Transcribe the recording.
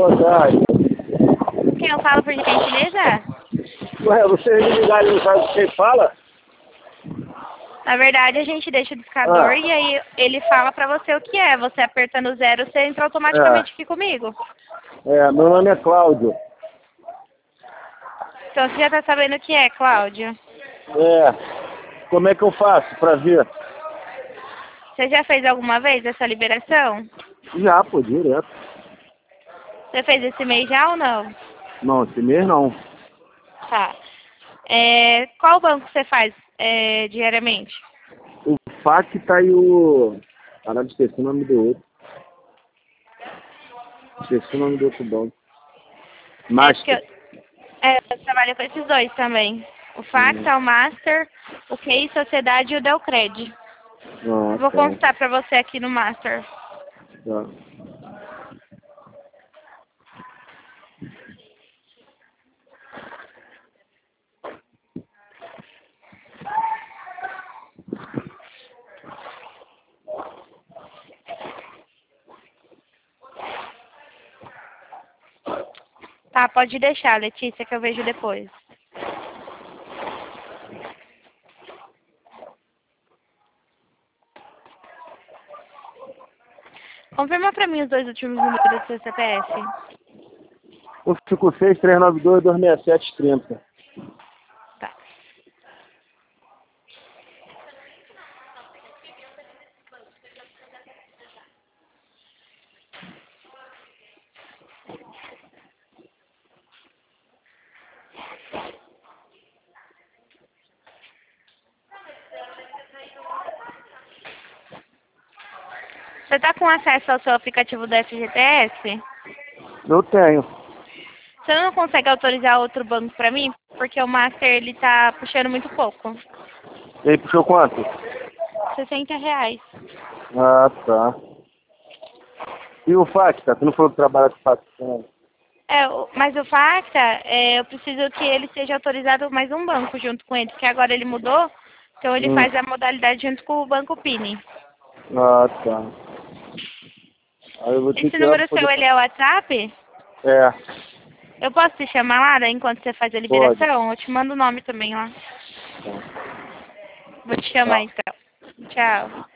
boa tarde. Quem eu falo, por gentileza? Ué, você me ligar e não sabe o que você fala? Na verdade, a gente deixa o discador e aí ele fala pra você o que é. Você apertando o 0, você entra automaticamente aqui comigo. Meu nome é Cláudio. Então você já tá sabendo o que é, Cláudio? Como é que eu faço pra ver? Você já fez alguma vez essa liberação? Já, pô, direto. Você fez esse mês já ou não? Não, esse mês não. Tá. Qual banco você faz diariamente? O Facta e o... Caralho, esqueci o nome do outro. Esqueci o nome do outro banco. Master. Eu trabalho com esses dois também. O Facta, o Master, o QI Sociedade e o Delcred. Vou Tá. consultar pra você aqui no Master. Tá. Tá, pode deixar, Letícia, que eu vejo depois. Confirma pra mim os dois últimos números do seu CPF. O 56-392-267-30. Tá. Você tá com acesso ao seu aplicativo do FGTS? Eu tenho. Você não consegue autorizar outro banco pra mim? Porque o Master, ele tá puxando muito pouco. E aí, puxou quanto? R$60. Ah, tá. E o Facta? Tu não falou que trabalha com Facta, não? Mas o Facta, eu preciso que ele seja autorizado mais um banco junto com ele, porque agora ele mudou, então ele faz a modalidade junto com o Banco Pini. Ah, tá. Aí eu vou ter Esse que ir lá pra número seu, poder... ele é o WhatsApp? É, Eu posso te chamar lá, né, enquanto você faz a pode. liberação? Eu te mando o nome também lá. Vou te chamar Tá. então. Tchau.